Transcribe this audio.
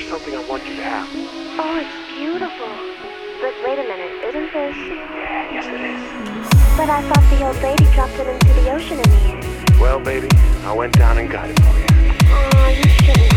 There's something I want you to have. Oh, it's beautiful. But wait a minute, isn't this... Yeah, yes it is. But I thought the old lady dropped it into the ocean in the end. Well, baby, I went down and got it for you. Aw, you shouldn't